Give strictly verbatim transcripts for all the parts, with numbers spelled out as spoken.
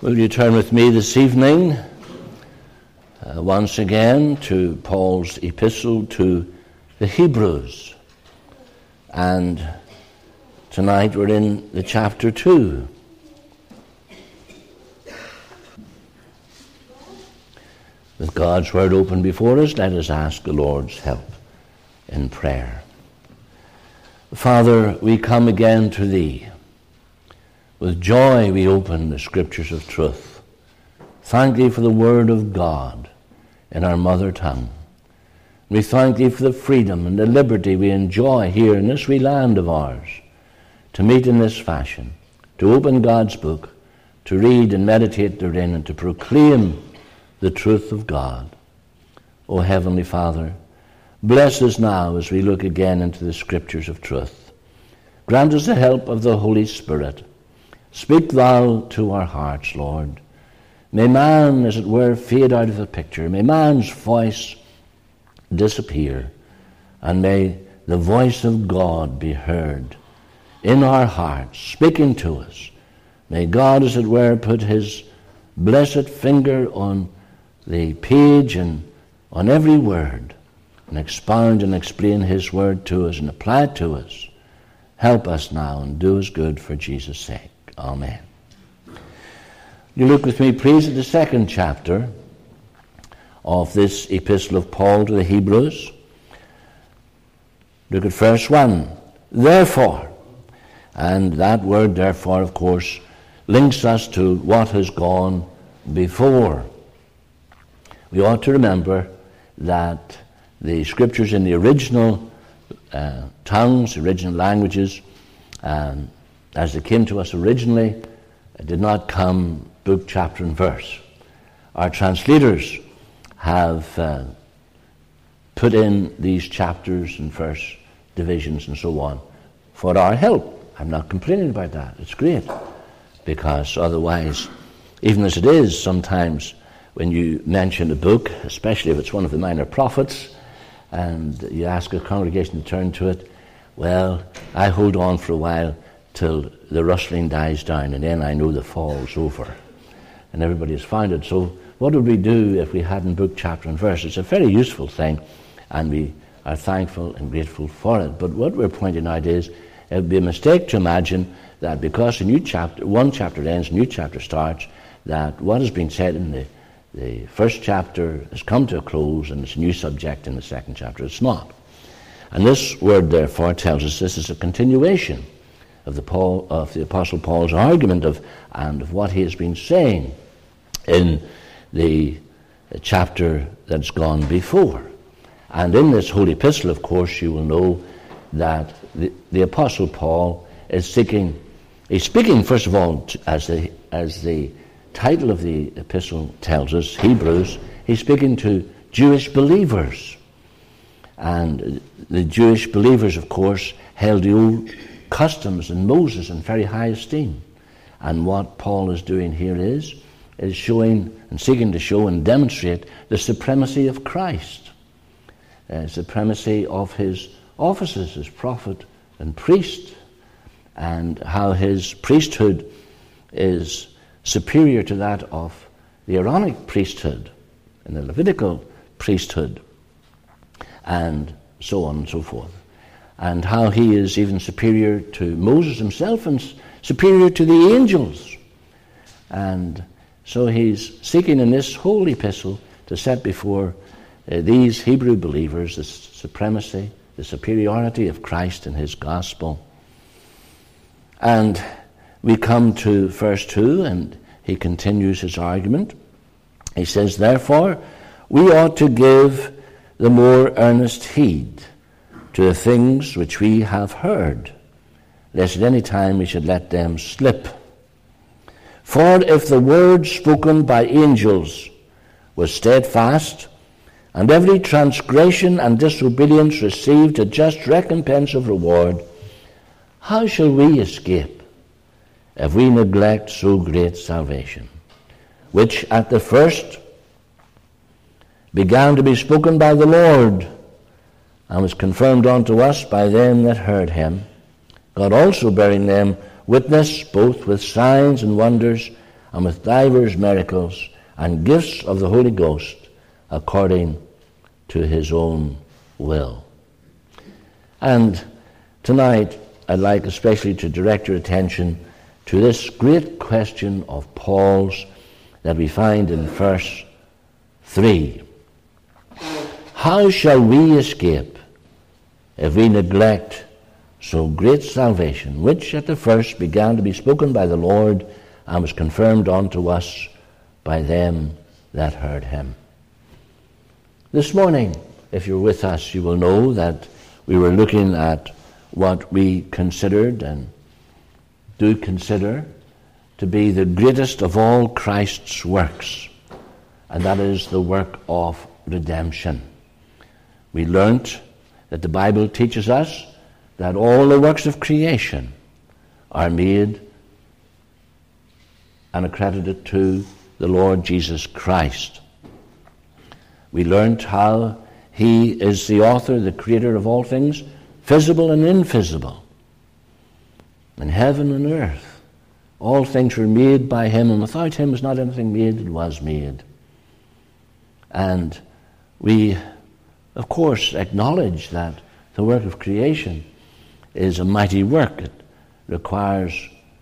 Will you turn with me this evening uh, once again to Paul's epistle to the Hebrews. And tonight we're in the chapter two. With God's word open before us, let us ask the Lord's help in prayer. Father, we come again to Thee. With joy we open the scriptures of truth. Thank Thee for the word of God in our mother tongue. We thank Thee for the freedom and the liberty we enjoy here in this wee land of ours, to meet in this fashion, to open God's book, to read and meditate therein, and to proclaim the truth of God. O Heavenly Father, bless us now as we look again into the scriptures of truth. Grant us the help of the Holy Spirit. Speak Thou to our hearts, Lord. May man, as it were, fade out of the picture. May man's voice disappear. And may the voice of God be heard in our hearts, speaking to us. May God, as it were, put His blessed finger on the page and on every word, and expound and explain His word to us and apply it to us. Help us now and do us good for Jesus' sake. Amen. You look with me, please, at the second chapter of this epistle of Paul to the Hebrews. Look at verse one. Therefore, and that word therefore, of course, links us to what has gone before. We ought to remember that the scriptures in the original uh, tongues, original languages, um, as they came to us originally, did not come book, chapter, and verse. Our translators have uh, put in these chapters and verse divisions and so on for our help. I'm not complaining about that. It's great, because otherwise, even as it is sometimes when you mention a book, especially if it's one of the minor prophets, and you ask a congregation to turn to it, well, I hold on for a while till the rustling dies down, and then I know the fall's over, and everybody has found it. So what would we do if we hadn't book, chapter, and verse? It's a very useful thing, and we are thankful and grateful for it. But what we're pointing out is, it would be a mistake to imagine that because a new chapter, one chapter ends, a new chapter starts, that what has been said in the, the first chapter has come to a close, and it's a new subject in the second chapter. It's not. And this word, therefore, tells us this is a continuation of the Paul of the Apostle Paul's argument of and of what he has been saying in the, the chapter that's gone before. And in this whole epistle, of course, you will know that the, the Apostle Paul is seeking, he's speaking first of all to, as the as the title of the epistle tells us, Hebrews, he's speaking to Jewish believers. And the Jewish believers, of course, held the old customs and Moses in very high esteem. And what Paul is doing here is, is showing and seeking to show and demonstrate the supremacy of Christ, uh, supremacy of his offices as prophet and priest, and how his priesthood is superior to that of the Aaronic priesthood and the Levitical priesthood, and so on and so forth. And how he is even superior to Moses himself and superior to the angels. And so he's seeking in this whole epistle to set before uh, these Hebrew believers the supremacy, the superiority of Christ and his gospel. And we come to verse two, and he continues his argument. He says, therefore, we ought to give the more earnest heed to the things which we have heard, lest at any time we should let them slip. For if the word spoken by angels was steadfast, and every transgression and disobedience received a just recompense of reward, how shall we escape if we neglect so great salvation, which at the first began to be spoken by the Lord, and was confirmed unto us by them that heard him, God also bearing them witness both with signs and wonders and with divers miracles and gifts of the Holy Ghost, according to his own will. And tonight, I'd like especially to direct your attention to this great question of Paul's that we find in verse three. How shall we escape if we neglect so great salvation, which at the first began to be spoken by the Lord and was confirmed unto us by them that heard him? This morning, if you're with us, you will know that we were looking at what we considered and do consider to be the greatest of all Christ's works, and that is the work of redemption. We learnt that the Bible teaches us that all the works of creation are made and accredited to the Lord Jesus Christ. We learnt how he is the author, the creator of all things, visible and invisible. In heaven and earth, all things were made by him, and without him was not anything made that was made. And we, of course, acknowledge that the work of creation is a mighty work. It requires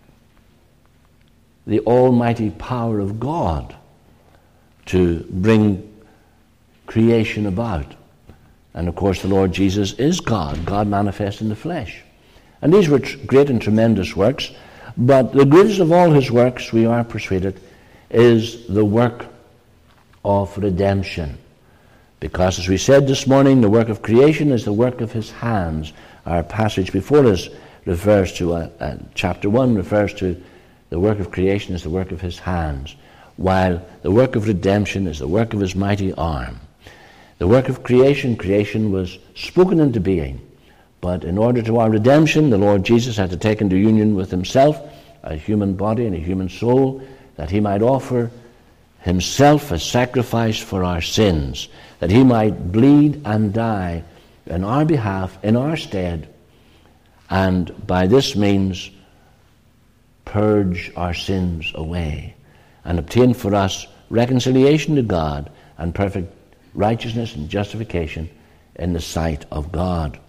the almighty power of God to bring creation about. And of course the Lord Jesus is God, God manifest in the flesh. And these were great and tremendous works, but the greatest of all his works, we are persuaded, is the work of redemption. Because as we said this morning, the work of creation is the work of his hands. Our passage before us refers to, uh, uh, chapter one refers to the work of creation is the work of his hands, while the work of redemption is the work of his mighty arm. The work of creation, creation was spoken into being, but in order to our redemption, the Lord Jesus had to take into union with himself a human body and a human soul, that he might offer himself a sacrifice for our sins, that he might bleed and die in our behalf, in our stead, and by this means purge our sins away and obtain for us reconciliation to God and perfect righteousness and justification in the sight of God.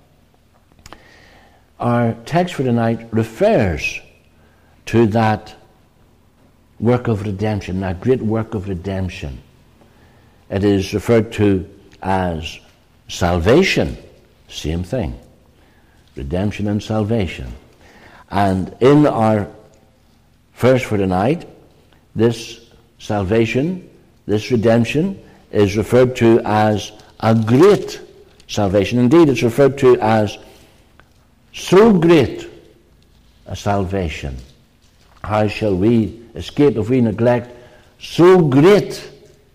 Our text for tonight refers to that work of redemption, that great work of redemption. It is referred to as salvation, same thing, redemption and salvation. And in our verse for tonight, this salvation, this redemption, is referred to as a great salvation. Indeed, it's referred to as so great a salvation. How shall we escape if we neglect so great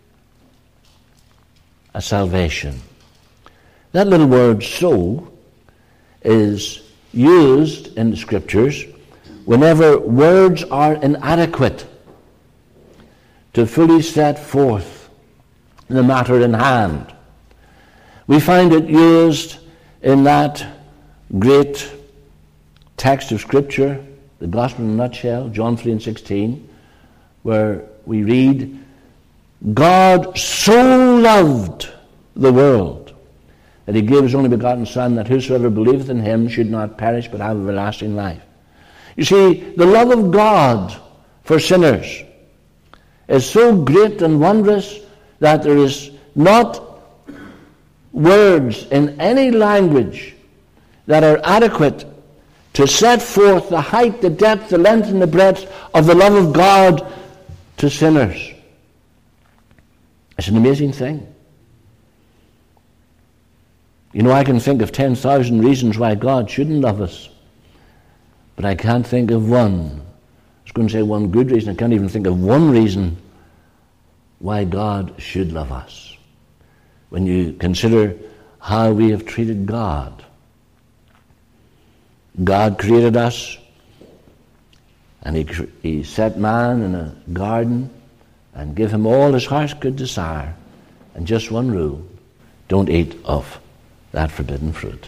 a salvation? That little word "so" is used in the Scriptures whenever words are inadequate to fully set forth the matter in hand. We find it used in that great text of Scripture, the Gospel in a nutshell, John three and sixteen, where we read, God so loved the world that he gave his only begotten Son, that whosoever believeth in him should not perish but have everlasting life. You see, the love of God for sinners is so great and wondrous that there is not words in any language that are adequate to set forth the height, the depth, the length, and the breadth of the love of God to sinners. It's an amazing thing. You know, I can think of ten thousand reasons why God shouldn't love us, but I can't think of one. I was going to say one good reason. I can't even think of one reason why God should love us. When you consider how we have treated God. God created us, and he, he set man in a garden and gave him all his heart could desire, and just one rule: don't eat of that forbidden fruit.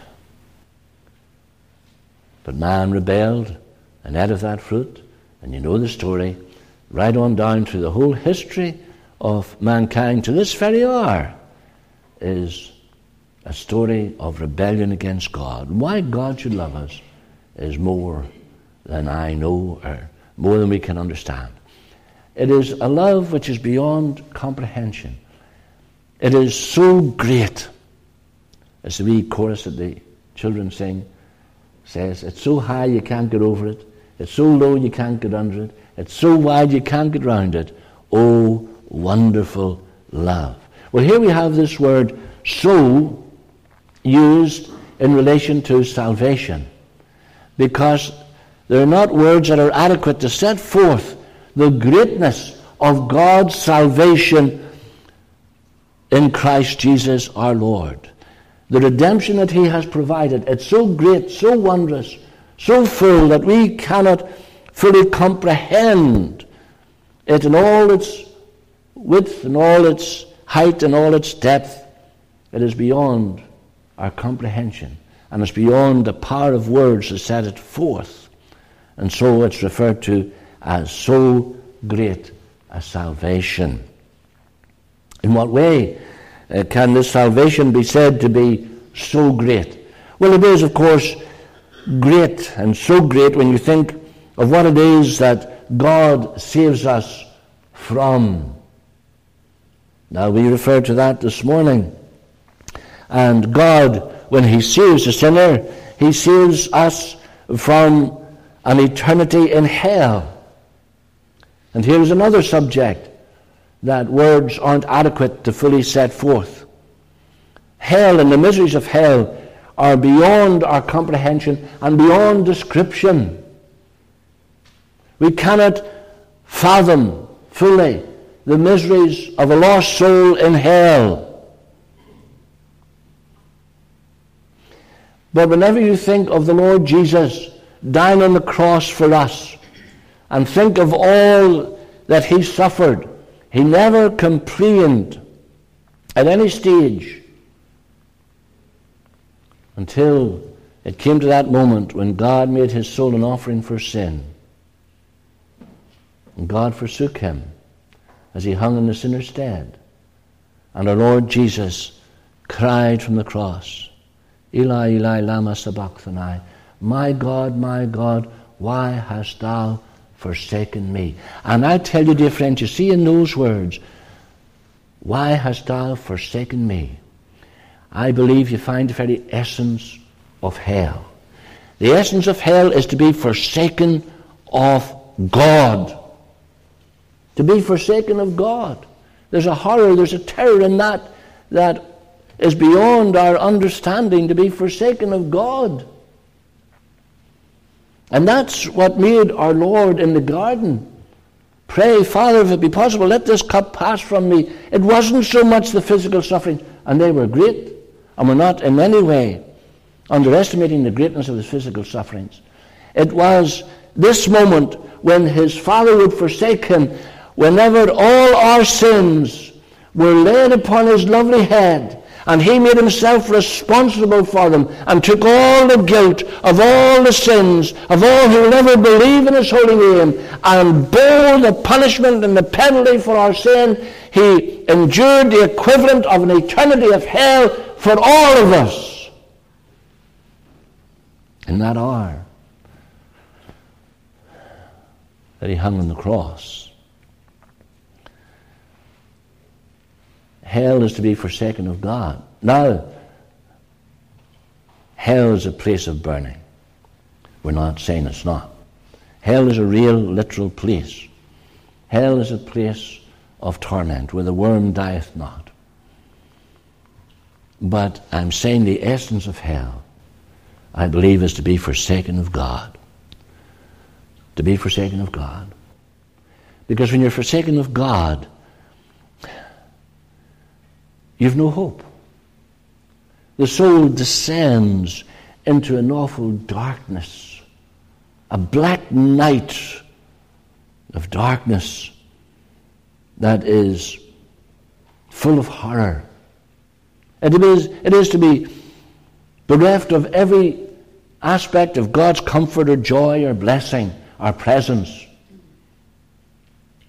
But man rebelled and ate of that fruit, and you know the story. right on down through the whole history of mankind to this very hour, is a story of rebellion against God. Why God should love us is more than I know, or more than we can understand. It is a love which is beyond comprehension. It is so great, as the wee chorus that the children sing says, it's so high you can't get over it, it's so low you can't get under it, it's so wide you can't get round it. Oh, wonderful love. Well, here we have this word so used in relation to salvation, because they're not words that are adequate to set forth the greatness of God's salvation in Christ Jesus our Lord. The redemption that he has provided, it's so great, so wondrous, so full that we cannot fully comprehend it in all its width and all its height and all its depth. It is beyond our comprehension, and it's beyond the power of words to set it forth. And so it's referred to as so great a salvation. In what way uh, can this salvation be said to be so great? Well, it is, of course, great, and so great when you think of what it is that God saves us from. Now, we referred to that this morning. And God, when he saves a sinner, he saves us from an eternity in hell. And here's another subject that words aren't adequate to fully set forth. Hell and the miseries of hell are beyond our comprehension and beyond description. We cannot fathom fully the miseries of a lost soul in hell. But whenever you think of the Lord Jesus dying on the cross for us, and think of all that he suffered, he never complained at any stage until it came to that moment when God made his soul an offering for sin. And God forsook him as he hung in the sinner's stead. And our Lord Jesus cried from the cross, Eli, Eli, lama sabachthani, my God, my God, why hast thou forsaken me? And I tell you, dear friends, you see in those words, why hast thou forsaken me? I believe you find the very essence of hell. The essence of hell is to be forsaken of God. To be forsaken of God. There's a horror, there's a terror in that that is beyond our understanding, to be forsaken of God. And that's what made our Lord in the garden pray, Father, if it be possible, let this cup pass from me. It wasn't so much the physical suffering, and they were great, and we're not in any way underestimating the greatness of his physical sufferings. It was this moment when his Father would forsake him, whenever all our sins were laid upon his lovely head, and he made himself responsible for them and took all the guilt of all the sins of all who will never believe in his holy name and bore the punishment and the penalty for our sin. He endured the equivalent of an eternity of hell for all of us in that hour that he hung on the cross. Hell is to be forsaken of God. Now, hell is a place of burning. We're not saying it's not. Hell is a real, literal place. Hell is a place of torment where the worm dieth not. But I'm saying the essence of hell, I believe, is to be forsaken of God. To be forsaken of God. Because when you're forsaken of God, you've no hope. The soul descends into an awful darkness, a black night of darkness that is full of horror. And it is, it is to be bereft of every aspect of God's comfort or joy or blessing or presence.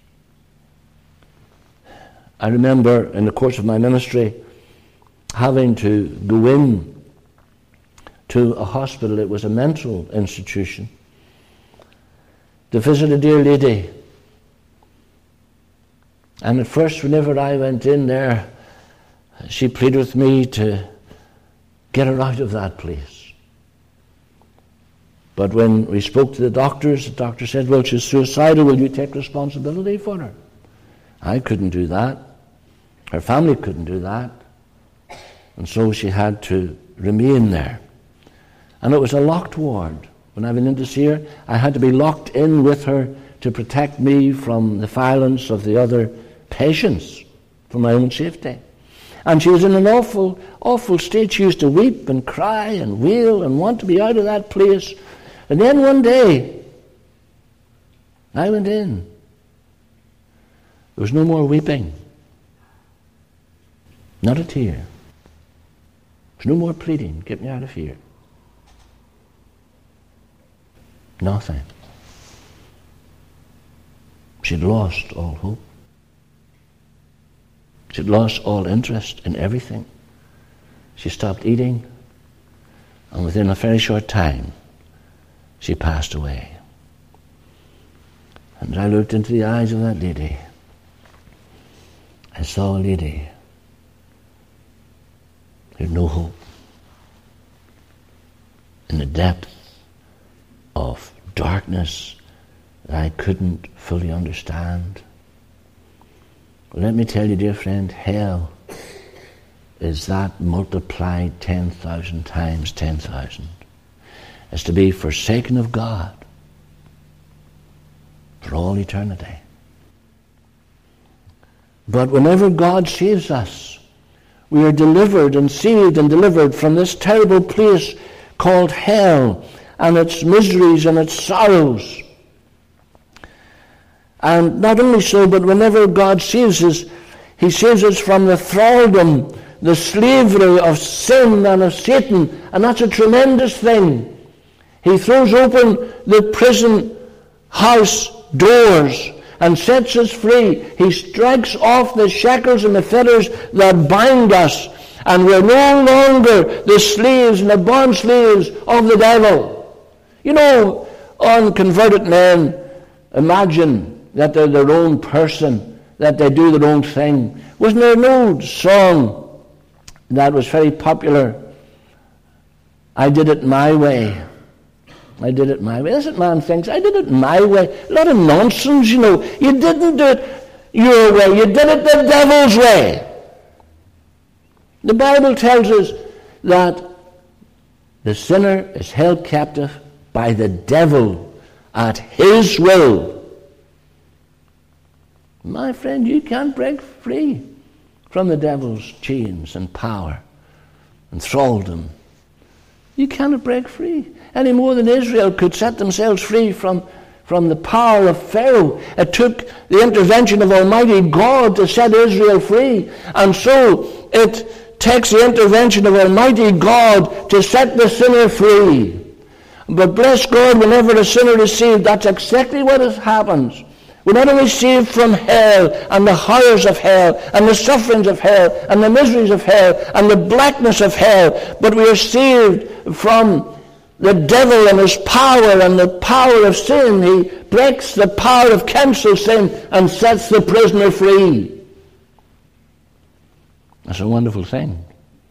I remember in the course of my ministry having to go in to a hospital. It was a mental institution, to visit a dear lady. And at first, whenever I went in there, she pleaded with me to get her out of that place. But when we spoke to the doctors, the doctor said, well, she's suicidal. Will you take responsibility for her? I couldn't do that. Her family couldn't do that. And so she had to remain there. And it was a locked ward. When I went in to see her, I had to be locked in with her to protect me from the violence of the other patients, for my own safety. And she was in an awful, awful state. She used to weep and cry and wail and want to be out of that place. And then one day, I went in. There was no more weeping. Not a tear. There's no more pleading. Get me out of here. Nothing. She'd lost all hope. She'd lost all interest in everything. She stopped eating, and within a very short time, she passed away. And I looked into the eyes of that lady. I saw a lady who had no hope, in the depth of darkness that I couldn't fully understand. Let me tell you, dear friend, hell is that multiplied ten thousand times ten thousand. It's to be forsaken of God for all eternity. But whenever God saves us, we are delivered and saved and delivered from this terrible place called hell and its miseries and its sorrows. And not only so, but whenever God saves us, He saves us from the thraldom, the slavery of sin and of Satan. And that's a tremendous thing. He throws open the prison house doors and sets us free. He strikes off the shackles and the fetters that bind us. And we're no longer the slaves and the bond slaves of the devil. You know, unconverted men imagine that they're their own person, that they do their own thing. Wasn't there an old song that was very popular? I did it my way. I did it my way. That's what man thinks. I did it my way. A lot of nonsense, you know. You didn't do it your way. You did it the devil's way. The Bible tells us that the sinner is held captive by the devil at his will. My friend, you can't break free from the devil's chains and power and thraldom. You cannot break free any more than Israel could set themselves free from, from the power of Pharaoh. It took the intervention of Almighty God to set Israel free. And so it takes the intervention of Almighty God to set the sinner free. But bless God, whenever a sinner is saved, that's exactly what happens. We're not only saved from hell and the horrors of hell and the sufferings of hell and the miseries of hell and the blackness of hell, but we are saved from the devil and his power and the power of sin. He breaks the power of cancel sin and sets the prisoner free. That's a wonderful thing.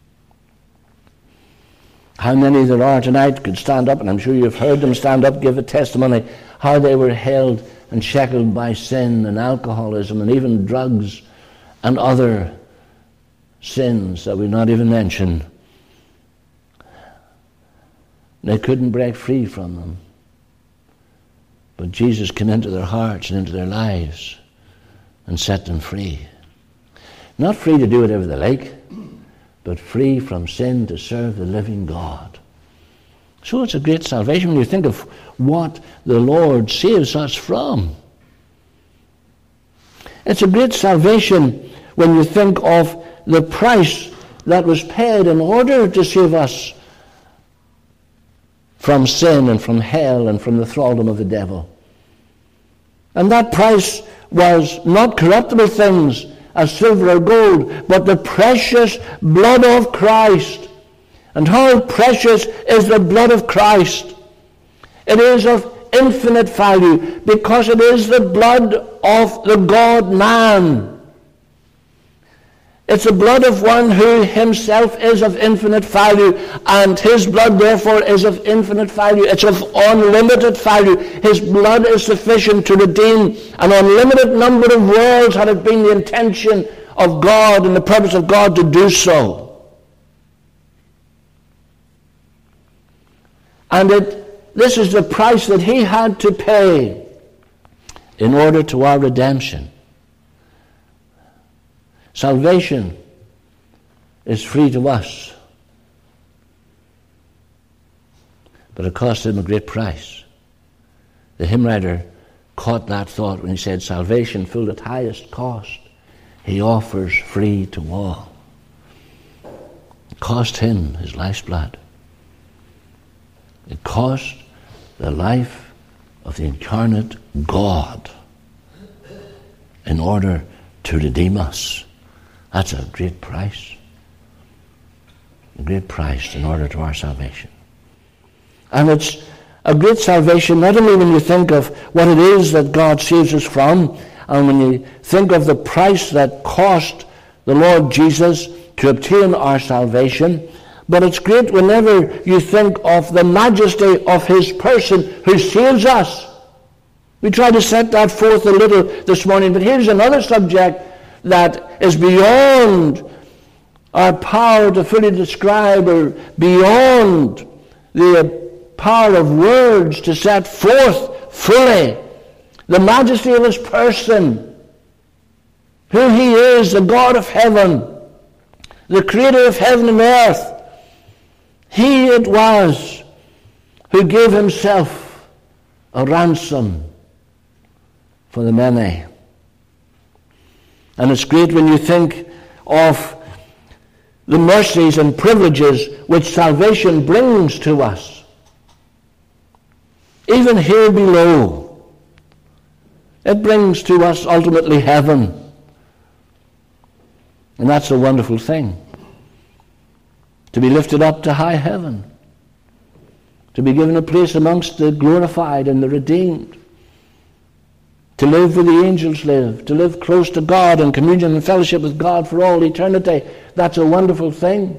How many there are tonight could stand up, and I'm sure you've heard them stand up, give a testimony, how they were held and shackled by sin and alcoholism and even drugs and other sins that we not even mention. They couldn't break free from them. But Jesus came into their hearts and into their lives and set them free. Not free to do whatever they like, but free from sin to serve the living God. So it's a great salvation when you think of what the Lord saves us from. It's a great salvation when you think of the price that was paid in order to save us from sin and from hell and from the thraldom of the devil. And that price was not corruptible things, as silver or gold, but the precious blood of Christ. And how precious is the blood of Christ? It is of infinite value because it is the blood of the God-man. It's the blood of one who himself is of infinite value, and his blood therefore is of infinite value. It's of unlimited value. His blood is sufficient to redeem an unlimited number of worlds had it been the intention of God and the purpose of God to do so. And it, this is the price that he had to pay in order to our redemption. Salvation is free to us, but it cost him a great price. The hymn writer caught that thought when he said, salvation full at highest cost he offers free to all. It cost him his life's blood. It cost the life of the incarnate God in order to redeem us. That's a great price. A great price in order to our salvation. And it's a great salvation not only when you think of what it is that God saves us from, and when you think of the price that cost the Lord Jesus to obtain our salvation, but it's great whenever you think of the majesty of his person who saves us. We tried to set that forth a little this morning, but here's another subject that is beyond our power to fully describe, or beyond the power of words to set forth fully the majesty of his person, who he is, the God of heaven, the creator of heaven and earth. He it was who gave himself a ransom for the many. And it's great when you think of the mercies and privileges which salvation brings to us. Even here below, it brings to us ultimately heaven. And that's a wonderful thing. To be lifted up to high heaven. To be given a place amongst the glorified and the redeemed. To live where the angels live, to live close to God in communion and fellowship with God for all eternity. That's a wonderful thing.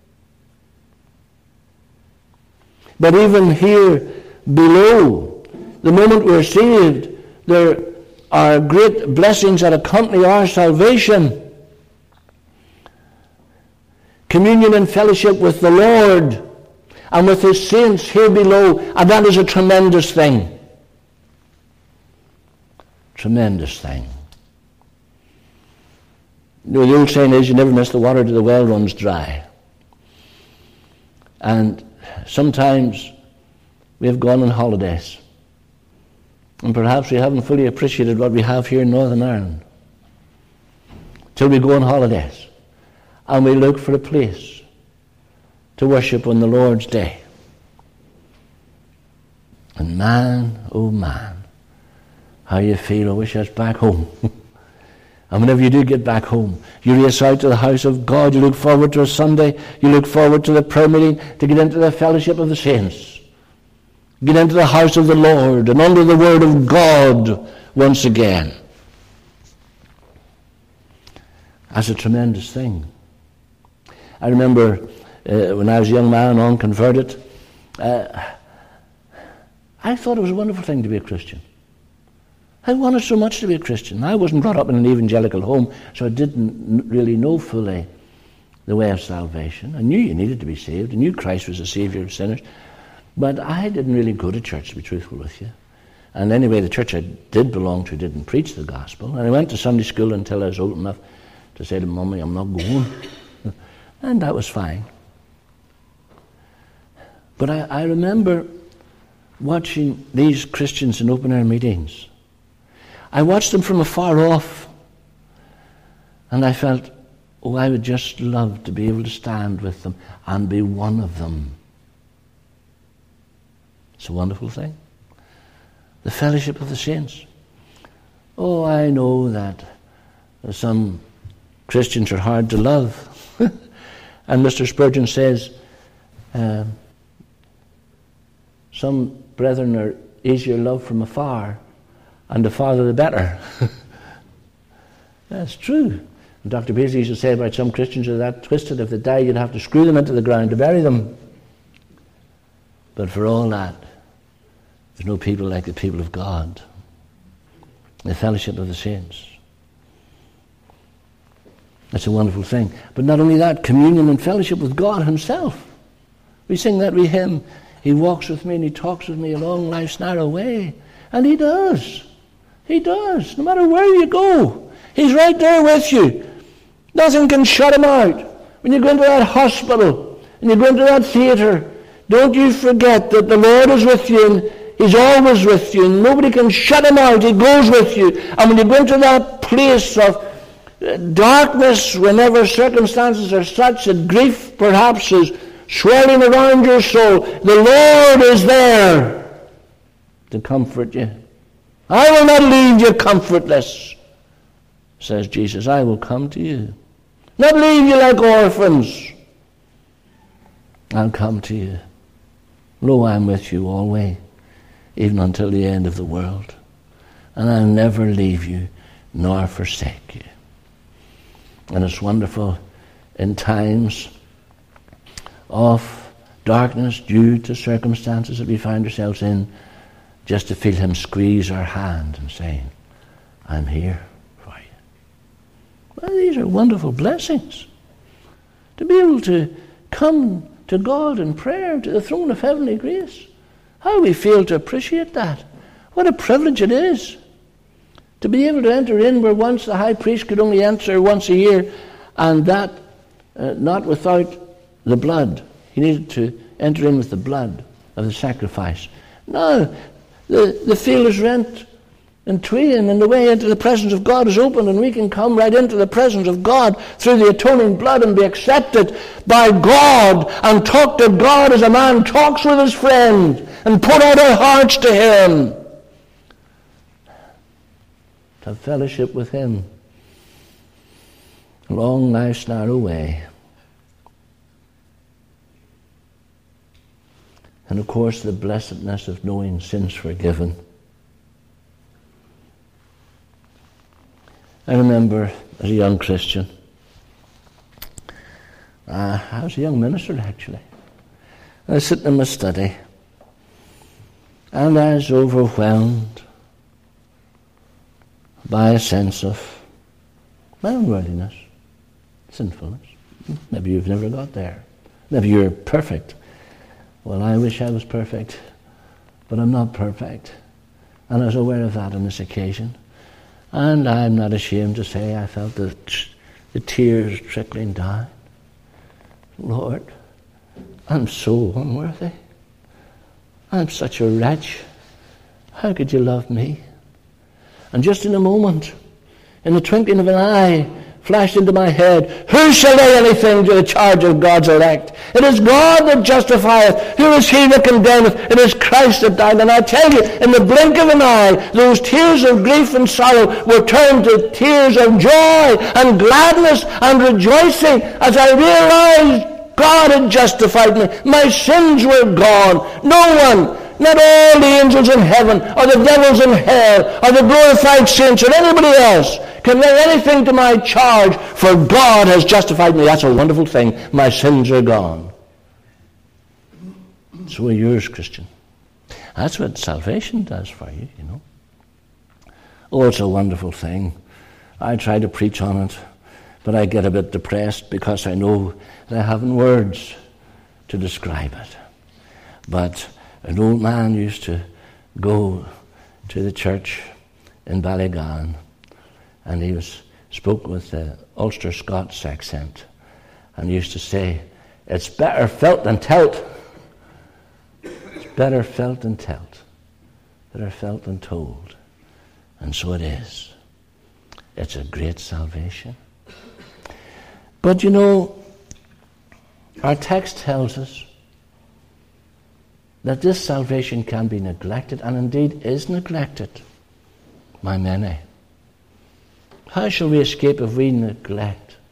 But even here below, the moment we're saved, there are great blessings that accompany our salvation. Communion and fellowship with the Lord and with his saints here below, and that is a tremendous thing. Tremendous thing. You know, the old saying is, you never miss the water till the well runs dry. And sometimes we have gone on holidays, and perhaps we haven't fully appreciated what we have here in Northern Ireland till we go on holidays and we look for a place to worship on the Lord's Day. And man, oh man, how you feel, I wish I was back home. And whenever you do get back home, you race out to the house of God, you look forward to a Sunday, you look forward to the prayer meeting, to get into the fellowship of the saints. Get into the house of the Lord and under the word of God once again. That's a tremendous thing. I remember uh, when I was a young man, unconverted, uh, I thought it was a wonderful thing to be a Christian. I wanted so much to be a Christian. I wasn't brought up in an evangelical home, so I didn't really know fully the way of salvation. I knew you needed to be saved. I knew Christ was the Savior of sinners. But I didn't really go to church, to be truthful with you. And anyway, the church I did belong to didn't preach the gospel. And I went to Sunday school until I was old enough to say to Mummy, I'm not going. And that was fine. But I, I remember watching these Christians in open-air meetings. I watched them from afar off, and I felt, oh, I would just love to be able to stand with them and be one of them. It's a wonderful thing. The fellowship of the saints. Oh, I know that some Christians are hard to love. And Mister Spurgeon says, uh, some brethren are easier loved from afar, and the farther the better. That's true. And Doctor Beasley used to say about some Christians who are that twisted, if they die, you'd have to screw them into the ground to bury them. But for all that, there's no people like the people of God, the fellowship of the saints. That's a wonderful thing. But not only that, communion and fellowship with God himself. We sing that with him. He walks with me and he talks with me along life's narrow way. And he does. He does. No matter where you go, he's right there with you. Nothing can shut him out. When you go into that hospital and you go into that theatre, don't you forget that the Lord is with you and he's always with you. And nobody can shut him out. He goes with you. And when you go into that place of darkness, whenever circumstances are such that grief perhaps is swirling around your soul, the Lord is there to comfort you. I will not leave you comfortless, says Jesus. I will come to you. Not leave you like orphans. I'll come to you. Lo, I am with you always, even until the end of the world. And I'll never leave you nor forsake you. And it's wonderful in times of darkness due to circumstances that we find ourselves in, just to feel him squeeze our hand and saying, I'm here for you. Well, these are wonderful blessings. To be able to come to God in prayer, to the throne of heavenly grace. How we fail to appreciate that. What a privilege it is to be able to enter in where once the high priest could only enter once a year, and that uh, not without the blood. He needed to enter in with the blood of the sacrifice. No, the, the field is rent in twain, and the way into the presence of God is open, and we can come right into the presence of God through the atoning blood and be accepted by God and talk to God as a man talks with his friend and put out our hearts to him. To have fellowship with him along life's narrow way. And of course the blessedness of knowing sins forgiven. I remember as a young Christian, uh, I was a young minister actually. I was sitting in my study and I was overwhelmed by a sense of my unworthiness, sinfulness. Maybe you've never got there. Maybe you're perfect. Well, I wish I was perfect, but I'm not perfect. And I was aware of that on this occasion. And I'm not ashamed to say I felt the, the tears trickling down. Lord, I'm so unworthy. I'm such a wretch. How could you love me? And just in a moment, in the twinkling of an eye, flashed into my head, who shall lay anything to the charge of God's elect? It is God that justifieth. Who is he that condemneth? It is Christ that died. And I tell you, in the blink of an eye, those tears of grief and sorrow were turned to tears of joy and gladness and rejoicing as I realized God had justified me. My sins were gone. No one, not all the angels in heaven, or the devils in hell, or the glorified saints, or anybody else can lay anything to my charge, for God has justified me. That's a wonderful thing. My sins are gone. So are yours, Christian. That's what salvation does for you, you know. Oh, it's a wonderful thing. I try to preach on it, but I get a bit depressed because I know that I haven't words to describe it. But an old man used to go to the church in Ballygan, and he was spoke with the Ulster Scots accent, and he used to say, "It's better felt than telt. It's better felt than telt. Better felt than told." And so it is. It's a great salvation. But you know, our text tells us that this salvation can be neglected, and indeed is neglected by many. How shall we escape if we neglect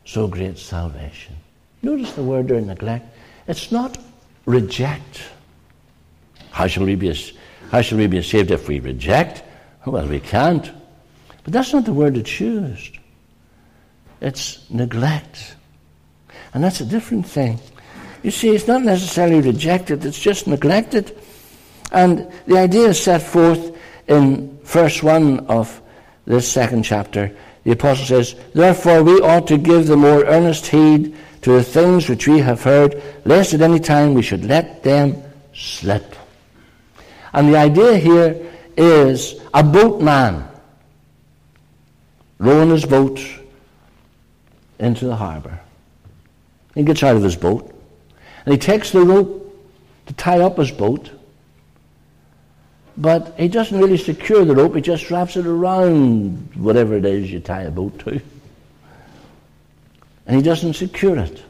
so great salvation. Notice the word there, neglect. It's not reject. How shall we be, how shall we be saved if we reject? Well, we can't. But that's not the word it's used. It's neglect. And that's a different thing. You see, it's not necessarily rejected, it's just neglected. And the idea is set forth in verse one of this second chapter. The apostle says, "Therefore we ought to give the more earnest heed to the things which we have heard, lest at any time we should let them slip." And the idea here is a boatman rowing his boat into the harbour. He gets out of his boat, and he takes the rope to tie up his boat, but he doesn't really secure the rope, he just wraps it around whatever it is you tie a boat to. And he doesn't secure it.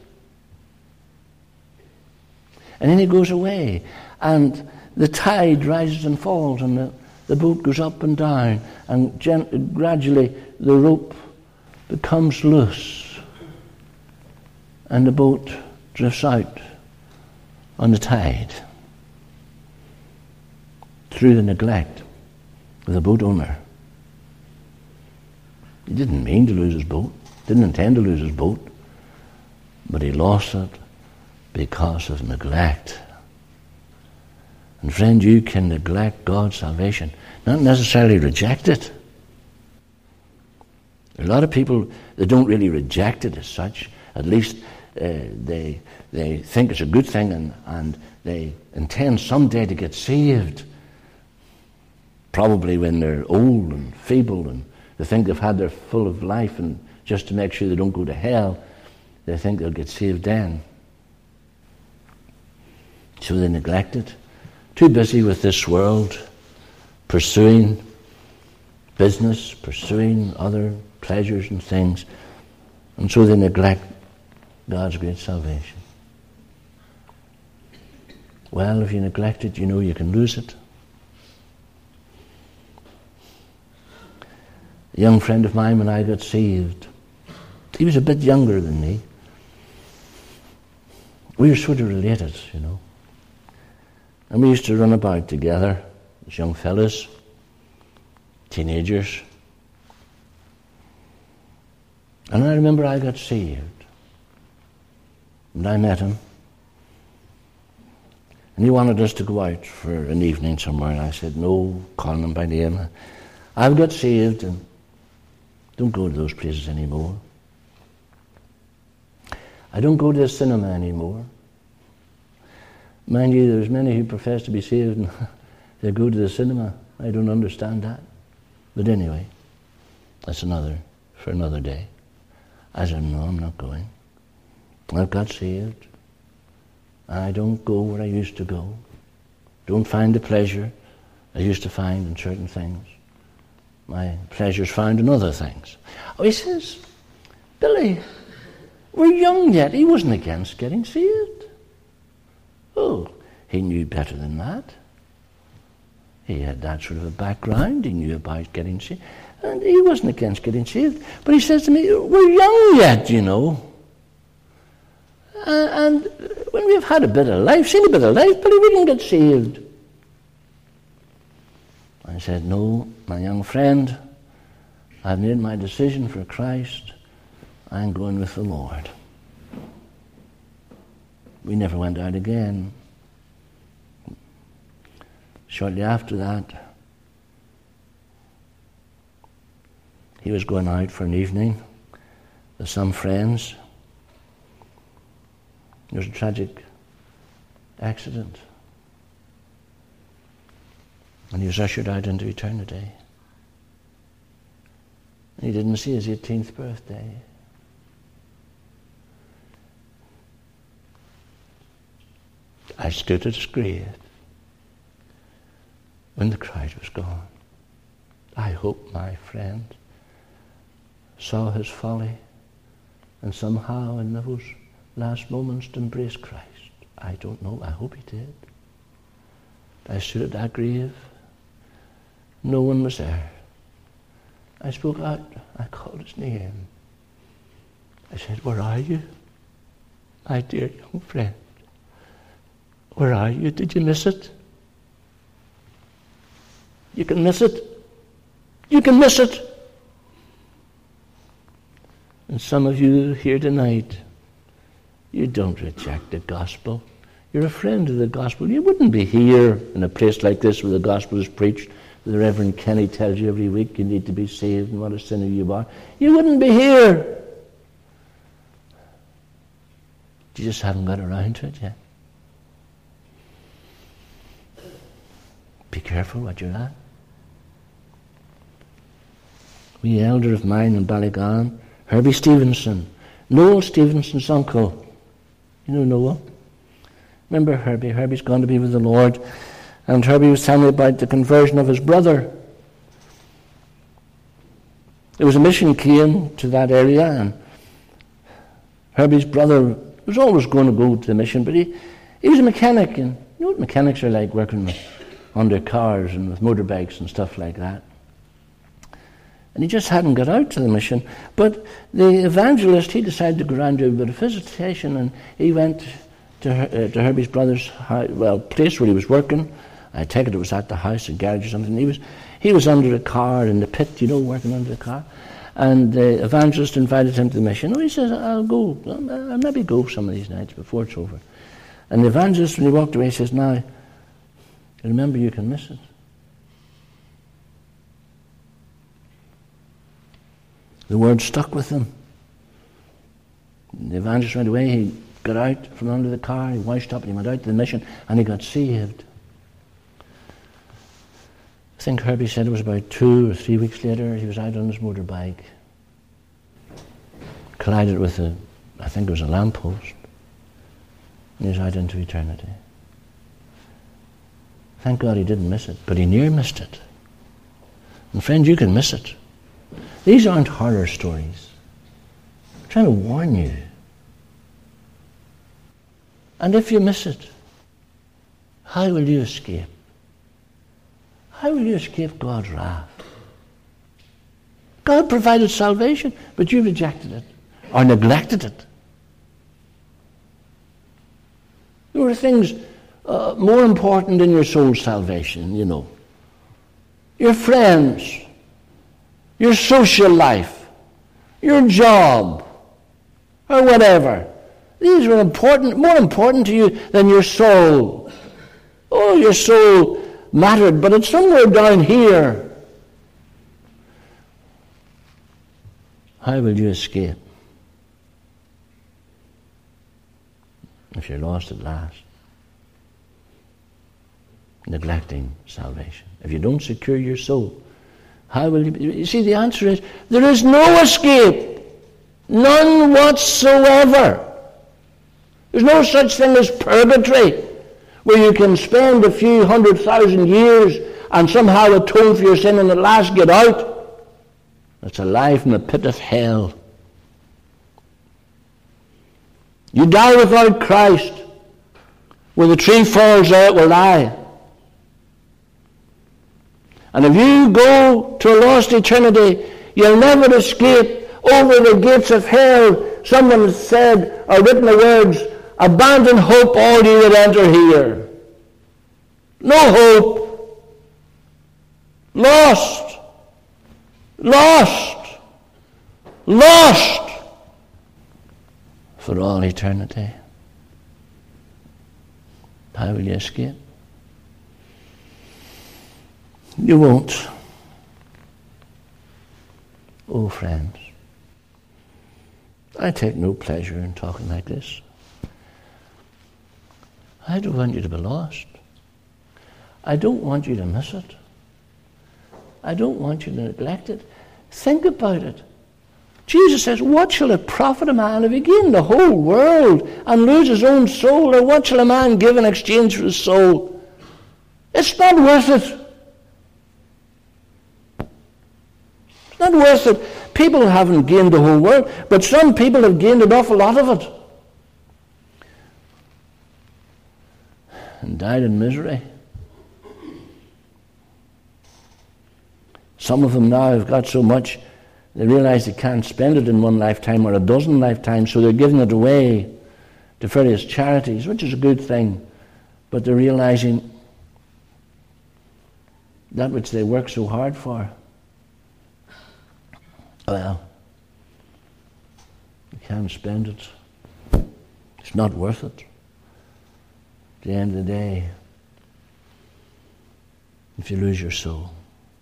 And then he goes away, and the tide rises and falls, and the, the boat goes up and down, and gen- gradually the rope becomes loose, and the boat drifts out on the tide through the neglect of the boat owner. He didn't mean to lose his boat, didn't intend to lose his boat, but he lost it because of neglect. And friend, you can neglect God's salvation, not necessarily reject it. A lot of people, they don't really reject it as such. At least uh, they they think it's a good thing, and, and they intend someday to get saved. Probably when they're old and feeble, and they think they've had their full of life, and just to make sure they don't go to hell, they think they'll get saved then. So they neglect it. Too busy with this world, pursuing business, pursuing other pleasures and things, and so they neglect God's great salvation. Well, if you neglect it, you know you can lose it. A young friend of mine, when I got saved, he was a bit younger than me. We were sort of related, you know. And we used to run about together as young fellas, teenagers. And I remember I got saved. And I met him. And he wanted us to go out for an evening somewhere. And I said, no, calling him by name. I've got saved and don't go to those places anymore. I don't go to the cinema anymore. Mind you, there's many who profess to be saved and they go to the cinema. I don't understand that. But anyway, that's another, for another day. I said, no, I'm not going. I've got saved. I don't go where I used to go. Don't find the pleasure I used to find in certain things. My pleasure's found in other things. Oh, he says, Billy, we're young yet. He wasn't against getting saved. Oh, he knew better than that. He had that sort of a background. He knew about getting saved. And he wasn't against getting saved. But he says to me, we're young yet, you know. Uh, and when we've had a bit of life, seen a bit of life, Billy, we can get saved. I said, no, my young friend, I've made my decision for Christ. I'm going with the Lord. We never went out again. Shortly after that, he was going out for an evening with some friends. There was a tragic accident. And he was ushered out into eternity. And he didn't see his eighteenth birthday. I stood at his grave when the crowd was gone. I hope my friend saw his folly and somehow in those last moments to embrace Christ. I don't know. I hope he did. I stood at that grave. No one was there. I spoke out. I called his name. I said, where are you? My dear young friend, where are you? Did you miss it? You can miss it. You can miss it. And some of you here tonight, you don't reject the gospel. You're a friend of the gospel. You wouldn't be here in a place like this where the gospel is preached. The Reverend Kenny tells you every week you need to be saved and what a sinner you are. You wouldn't be here. You just haven't got around to it yet. Be careful what you're at. We elder of mine in Ballygon, Herbie Stevenson, Noel Stevenson's uncle. You know Noel? Remember Herbie? Herbie's gone to be with the Lord. And Herbie was telling me about the conversion of his brother. There was a mission came to that area, and Herbie's brother was always going to go to the mission, but he, he was a mechanic, and you know what mechanics are like, working with, on their cars and with motorbikes and stuff like that. And he just hadn't got out to the mission. But the evangelist, he decided to go around and do a bit of visitation, and he went to, her, uh, to Herbie's brother's house, well, place where he was working. I take it it was at the house, a garage or something. He was he was under the car in the pit, you know, working under the car. And the evangelist invited him to the mission. Oh, he says, I'll go. I'll maybe go some of these nights before it's over. And the evangelist, when he walked away, he says, now, remember you can miss it. The word stuck with him. The evangelist went away, he got out from under the car, he washed up, and he went out to the mission, and he got saved. I think Herbie said it was about two or three weeks later, he was out on his motorbike, collided with a, I think it was a lamppost, and he was out into eternity. Thank God he didn't miss it, but he near missed it. And friend, you can miss it. These aren't horror stories. I'm trying to warn you. And if you miss it, how will you escape? How will you escape God's wrath? God provided salvation, but you rejected it or neglected it. There were things uh, more important than your soul's salvation, you know. Your friends, your social life, your job, or whatever. These were important, more important to you than your soul. Oh, your soul mattered, but it's somewhere down here. How will you escape if you're lost at last? Neglecting salvation. If you don't secure your soul, how will you... You see, the answer is, there is no escape. None whatsoever. There's no such thing as purgatory, where you can spend a few hundred thousand years and somehow atone for your sin and at last get out. That's a lie from the pit of hell. You die without Christ. When the tree falls, there it will lie. And if you go to a lost eternity, you'll never escape over the gates of hell. Someone said, or written the words, abandon hope, all ye that enter here. No hope. Lost. Lost. Lost. For all eternity. How will you escape? You won't. Oh, friends, I take no pleasure in talking like this. I don't want you to be lost. I don't want you to miss it. I don't want you to neglect it. Think about it. Jesus says, what shall it profit a man if he gain the whole world and lose his own soul? Or what shall a man give in exchange for his soul? It's not worth it. It's not worth it. People haven't gained the whole world, but some people have gained an awful lot of it. And died in misery. Some of them now have got so much They realize they can't spend it in one lifetime or a dozen lifetimes, so they're giving it away to various charities, which is a good thing. But they're realizing that which they work so hard for, well, you can't spend it. It's not worth it. At the end of the day, if you lose your soul,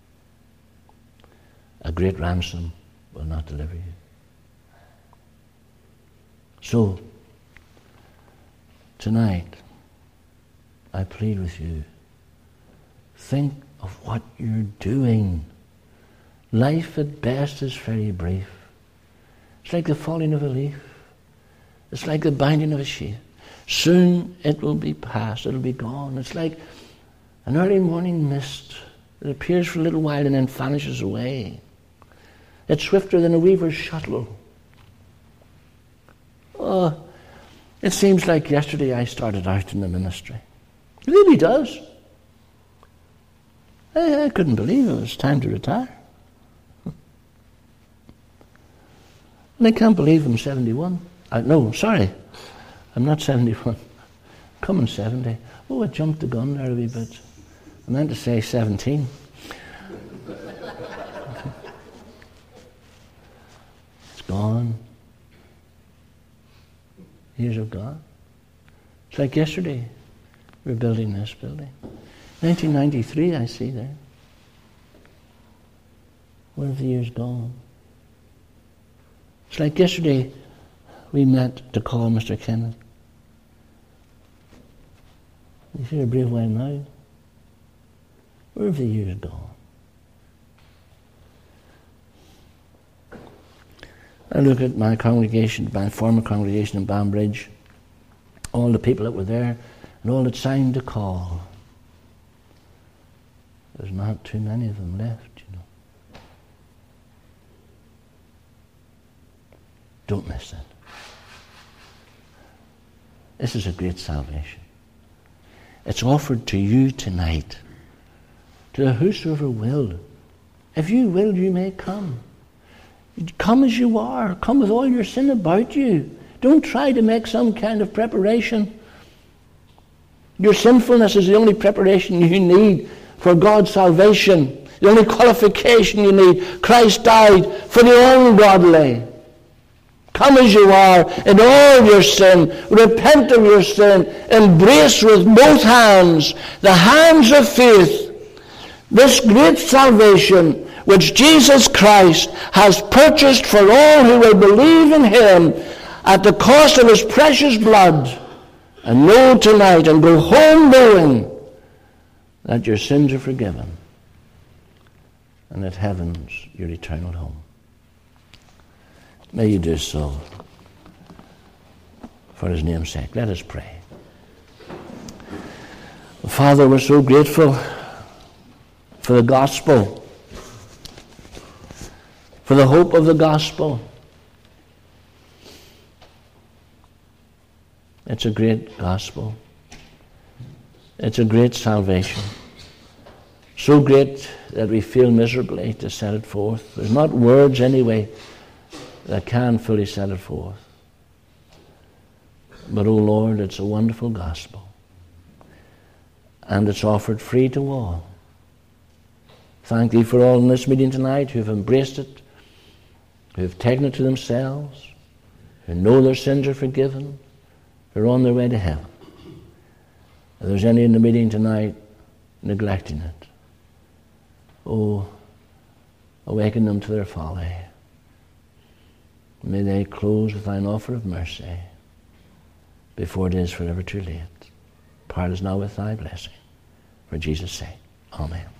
a great ransom will not deliver you. So, tonight, I plead with you, think of what you're doing. Life at best is very brief. It's like the falling of a leaf. It's like the binding of a sheet. Soon it will be past, it'll be gone. It's like an early morning mist that appears for a little while and then vanishes away. It's swifter than a weaver's shuttle. Oh, it seems like yesterday I started out in the ministry. It really does. I, I couldn't believe it was time to retire. And I can't believe I'm seventy-one. I, no, sorry, I'm not seventy-one. I'm coming seventy. Oh, I jumped the gun there a wee bit. I meant to say seventeen. It's gone. Years have gone. It's like yesterday. We were building this building. nineteen ninety-three, I see there. Where have the years gone? It's like yesterday we met to call Mister Kenneth. You see a brief while now. Where have the years gone? I look at my congregation, my former congregation in Banbridge, all the people that were there, and all that signed the call. There's not too many of them left, you know. Don't miss it. This is a great salvation. It's offered to you tonight, to whosoever will. If you will, you may come. Come as you are. Come with all your sin about you. Don't try to make some kind of preparation. Your sinfulness is the only preparation you need for God's salvation. The only qualification you need. Christ died for the ungodly. Come as you are in all your sin. Repent of your sin. Embrace with both hands the hands of faith this great salvation which Jesus Christ has purchased for all who will believe in him at the cost of his precious blood. And know tonight and go home knowing that your sins are forgiven and that heaven's your eternal home. May you do so for his name's sake. Let us pray. Father, we're so grateful for the gospel, for the hope of the gospel. It's a great gospel. It's a great salvation. So great that we feel miserably to set it forth. There's not words anyway that can fully set it forth. But, oh Lord, it's a wonderful gospel. And it's offered free to all. Thank thee for all in this meeting tonight who have embraced it, who have taken it to themselves, who know their sins are forgiven, who are on their way to heaven. If there's any in the meeting tonight neglecting it, oh, awaken them to their folly. May they close with thine offer of mercy before it is forever too late. Part is now with thy blessing. For Jesus' sake. Amen.